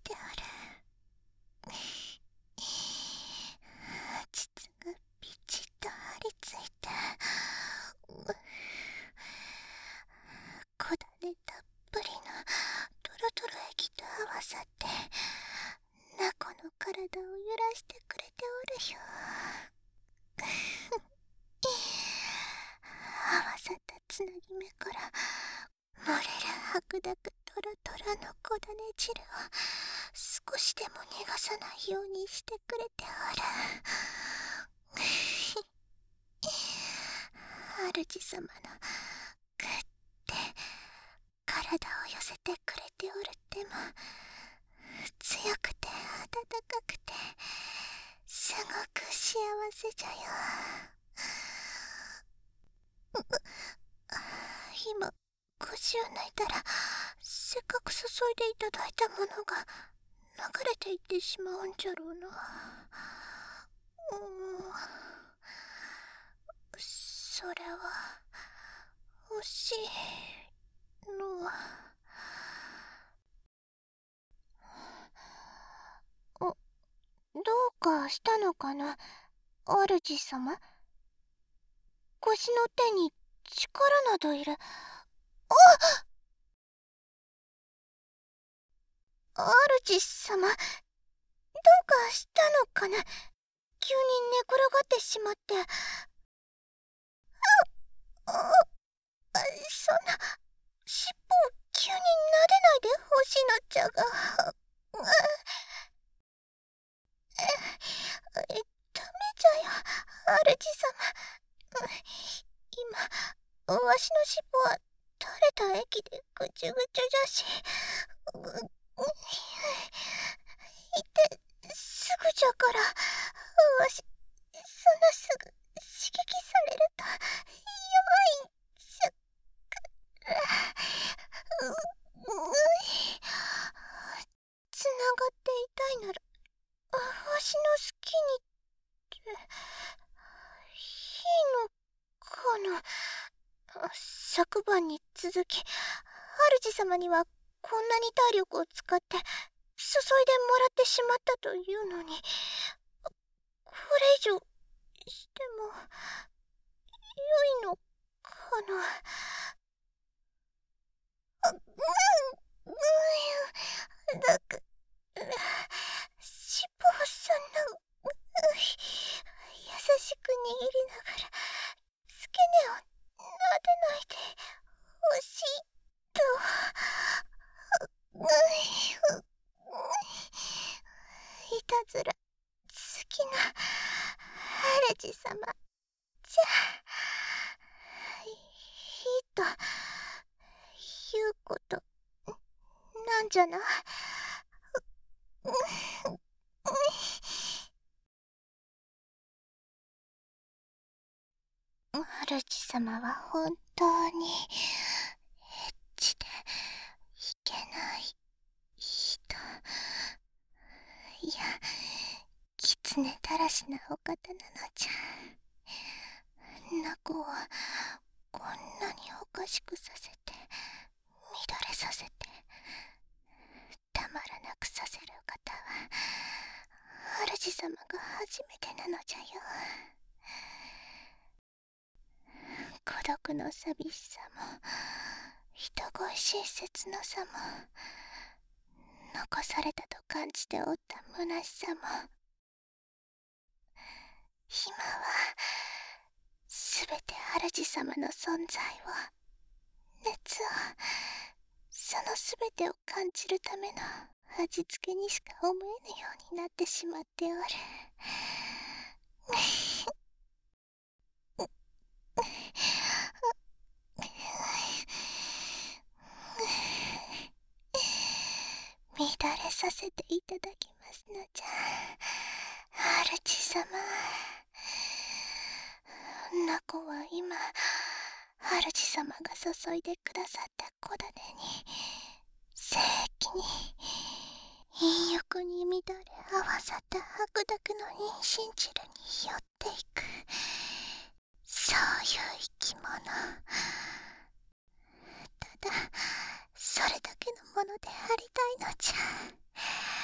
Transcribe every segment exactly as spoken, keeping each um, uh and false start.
しておる。膣がピチッと張り付いて、小種たっぷりのトロトロ液と合わさってナコの体を揺らしてくれておるよ。合わさったつなぎ目から漏れる白濁トロトロの小種汁を少しでも逃がさないようにしてくれておる。主様のぐって体を寄せてくれておる手も強くて温かくてすごく幸せじゃよ。今腰を抜いたらせっかく注いでいただいたものが流れていってしまうんじゃろうな。うん、それは惜しいの。お、どうかしたのかな、主様。腰の手に力などいる。あっ！主様、どうかしたのかな。急に寝転がってしまって。ああ、そんな、尻尾を急に撫でないでほしいのじゃが。え、ダメじゃよ、主様。今、わしの尻尾は垂れた液でぐちゅぐちゅじゃし。いて、すぐじゃから、わし、そんなすぐ刺激されると弱いんじゃから。つながっていたいなら、わしの好きにっていいのかな。昨晩に続き主様にはこんなに体力を使って注いでもらってしまったというのに、これ以上しても良いのかな。あ、うん、うん、楽、尻尾をそんな、うん、優しく握りながら付け根を撫でないでほしいと。うん、いたずら好きな主様じゃいいということなんじゃな。主様は本当にエッチでいけない人、いや、狐たらしなお方なのじゃ。ナコをこんなにおかしくさせて、乱れさせて、たまらなくさせる方は主様が初めてなのじゃよ。孤独の寂しさも人恋しい切なさも残されたと感じておった虚しさも、今はすべて主様の存在を、熱を、そのすべてを感じるための味付けにしか思えぬようになってしまっておる。乱れさせていただきますのじゃ、主様。ナコは今、主様が注いでくださった小種に精液に陰欲に乱れ合わさった白濁の妊娠汁に寄っていく、そういう生き物。ただそれだけのものでありたいのじゃ。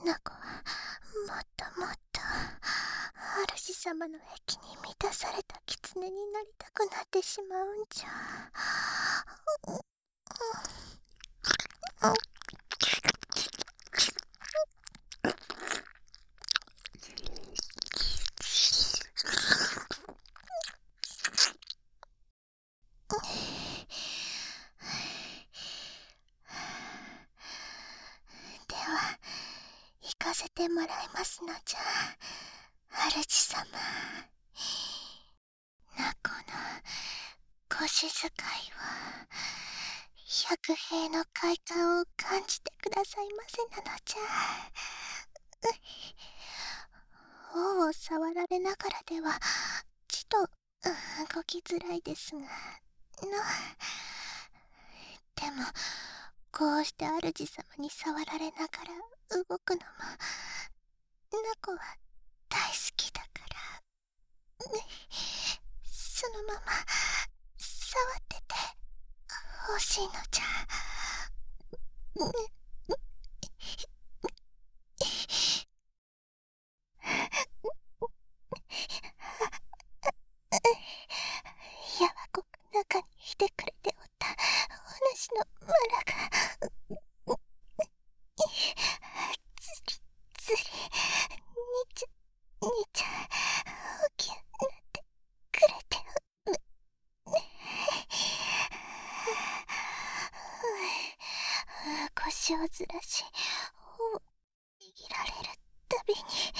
ナコはもっともっと主様の癖に満たされた狐になりたくなってしまうんじゃ。では行かせてもらいますのじゃ、主様。ナコの腰使いは百兵の快感を感じてくださいませなのじゃ。王を触られながらではちと動きづらいですがの。でもこうして主様に触られながら動くのもナコは大好きだから、そのまま触ってて欲しいのじゃ。やわこく中にいてくれておったお主のマラがずりずりにちゃにちゃ大きくなってくれておる。腰をずらしを握られるたびに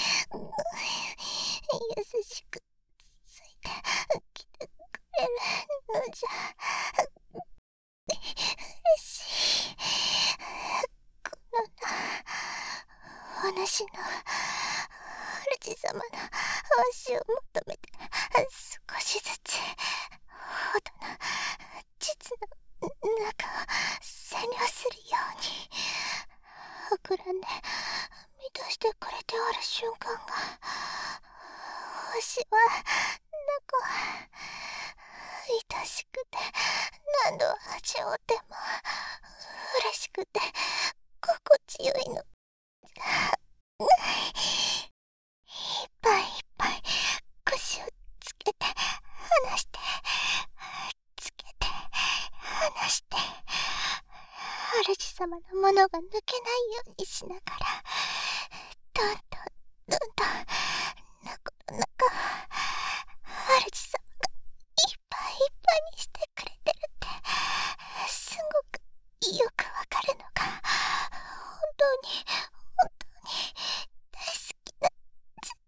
優しくついてきてくれるのじゃ。嬉しい。このなお主の主様の足を求めて少しずつほどの膣の中を占領するように膨らんで満たしてくれておる瞬間が、わしはナコは愛しくて何度味わっても嬉しくて心地よいの。いっぱいいっぱい腰をつけて離してつけて離して主様のものが抜けないようにしながらどんどんどんどんナコの中は主様がいっぱいいっぱいにしてくれてるってすごくよくわかるのが本当に本当に大好きなじゃ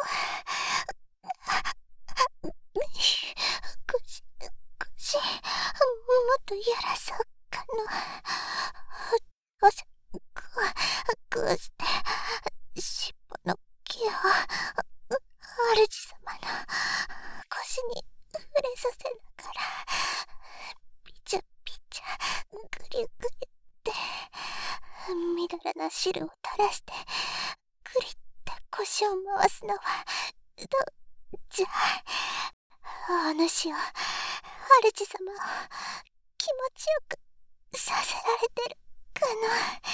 よ。腰腰もっとやらそうかの。おしこうこうして尻尾の毛を主様の腰に触れさせながらピチャピチャグリグリってみだらな汁を垂らしてグリって腰を回すのはどうじゃ。お主を主様を気持ちよくさせられてるかの。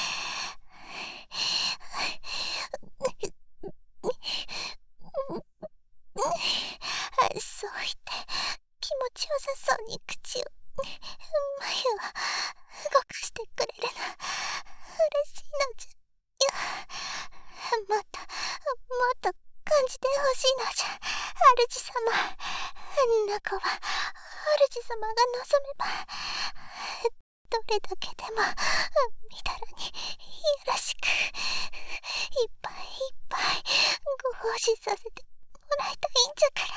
そう言って気持ちよさそうに口を眉を動かしてくれるの嬉しいのじゃよ。もっともっと感じてほしいのじゃ主様。ナコは主様が望めばどれだけでもみだらにいやらしくいっぱいいっぱいご奉仕させてもらいたいんじゃから。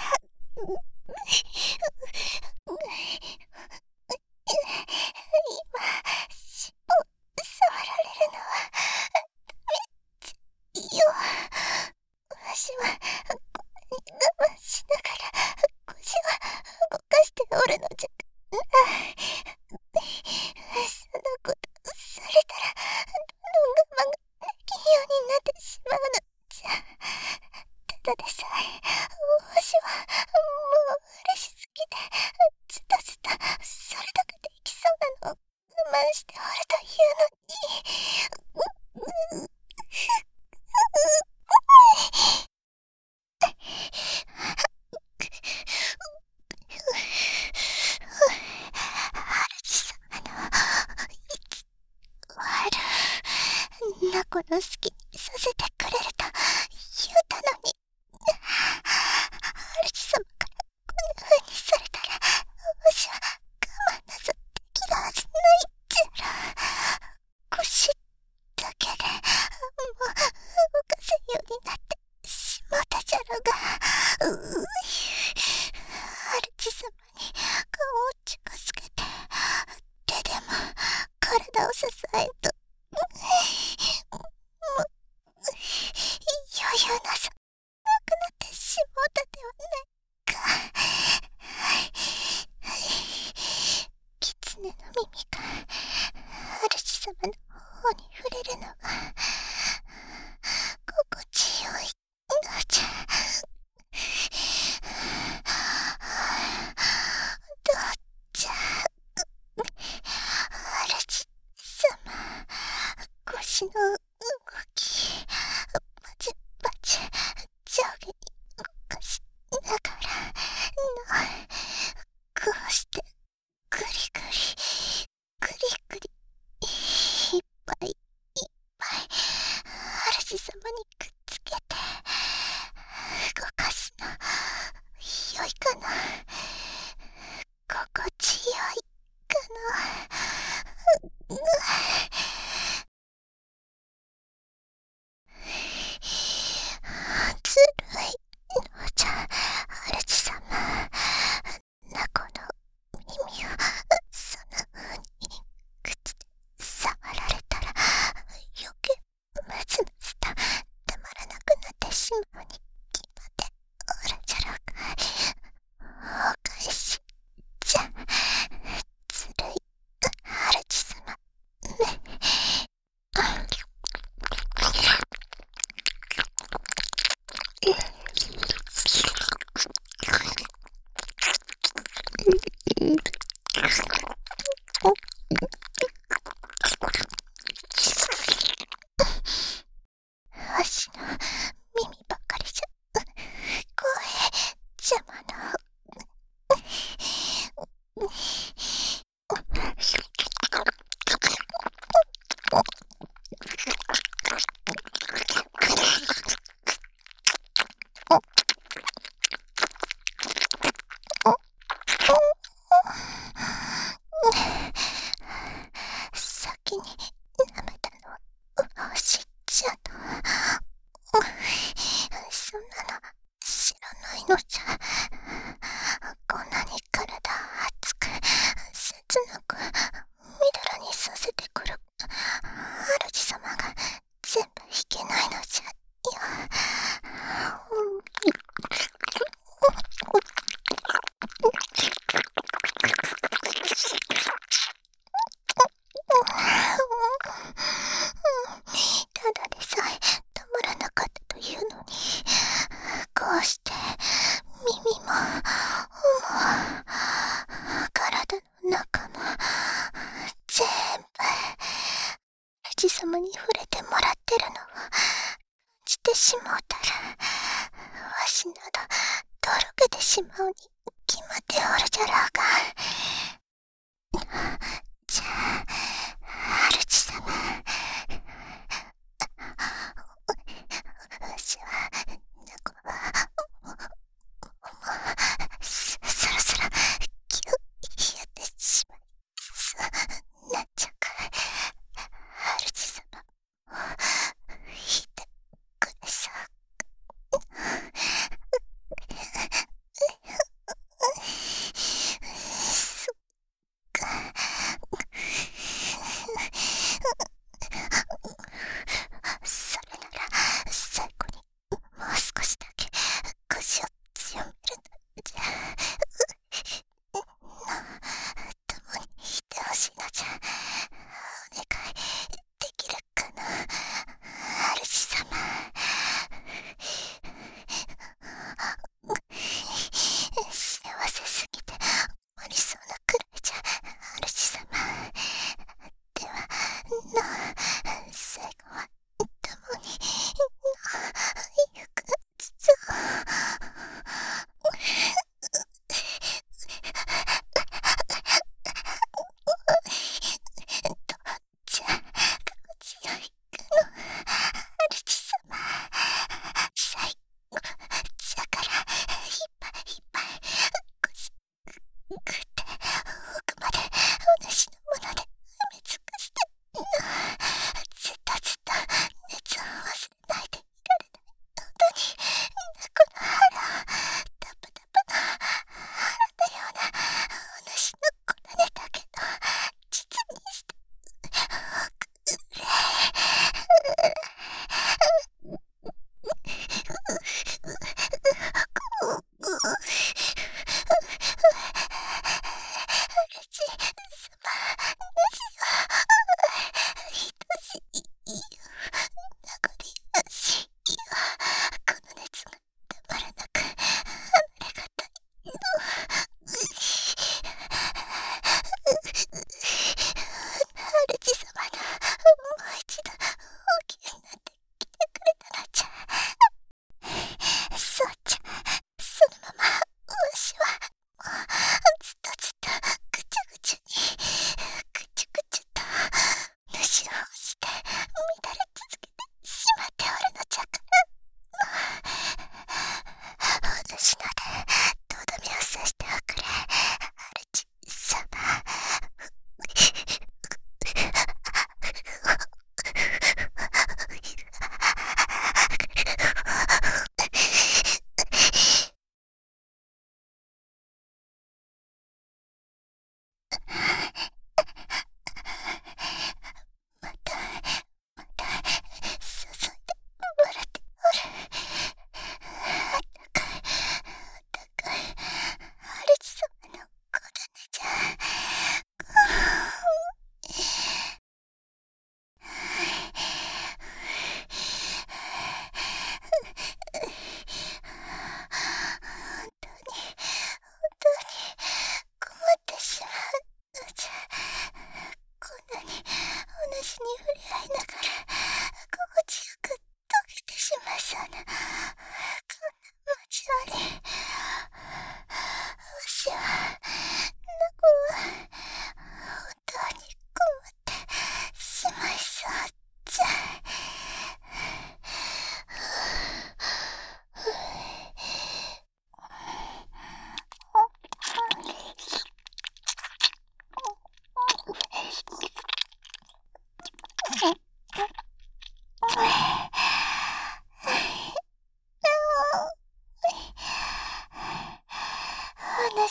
今尻尾触られるのはめっちゃいいよ。わしはこんなに我慢しながら腰を動かしておるのじゃ。そんなことされたらどんどん我慢ができんようになってしまうのじゃ。ただでさナコの好きにさせてくれると言うたのに、主様からこんな風にされたら、わしは我慢なぞできるはずないっちゃろ。腰だけでもう動かせんようになってしもたじゃろが、うう主様に顔を近づけて手でも体を支えんと、もう余裕なさなくなってしもうたではないか。狐の耳が主様の方に触れるのが心地よいのじゃ。どうじゃ主様、腰の動きバチバチ上下に動かしながらの、こうしてグリグリグリグリいっぱいいっぱい主様にくっつけて動かすのよいかな。心地よいかな。うずるいのじゃ主様。ナコの耳をそんな風に口で触られたら余計ムズムズとたまらなくなってしまうに決まっておるじゃろうが、お返しじゃずるい主様ね。わしの耳ばかりじゃ声邪魔の。先に舐めたのはわしじゃの。そんなの知らないのじゃ。こんなに体熱く切なくみだらにさせてくる主様が全部いけないのじゃよ。ただでさえたまらなかったというのに、こうして耳も頬も体の中も全部主様に触れてもらってるのを感じてしもうたら、わしなどとろけてしまうに決まっておるじゃろうが。じゃあ主様、わしはナコはもうそそろそろキュッやってしまいそうなっちゃうか。主様も引いてくれそう。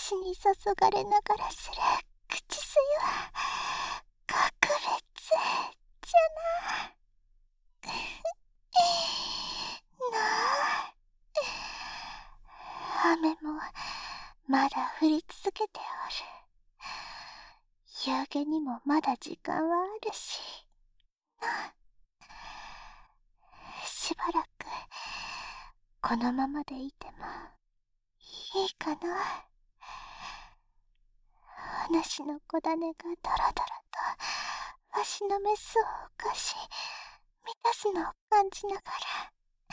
私に注がれながらする口すゆは格別じゃな。なあ、雨もまだ降り続けておる。夕げにもまだ時間はあるしな。しばらくこのままでいてもいいかな。お主の子種がドロドロとわしのメスを犯し満たすのを感じながら、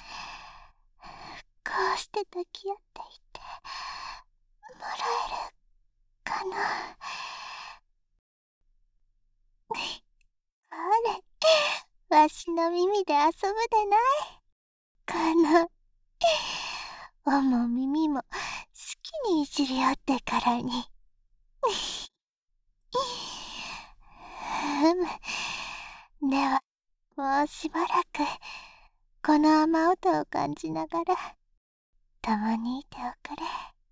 こうして抱き合っていてもらえるかな。あれ、わしの耳で遊ぶでない。この尾も耳も好きにいじり合ってからに。ふむ。では、もうしばらく、この雨音を感じながら、共にいておくれ。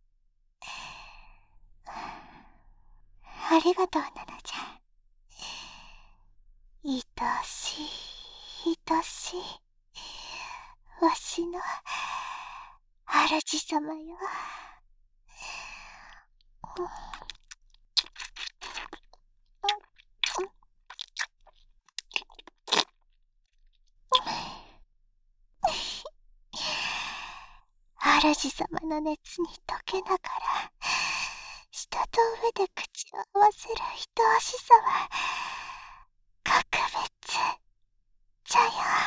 ありがとうなのじゃ。愛しい、愛しい、わしの、主様よ。主様の熱に溶けながら、舌と上で口を合わせる愛おしさは、格別じゃよ。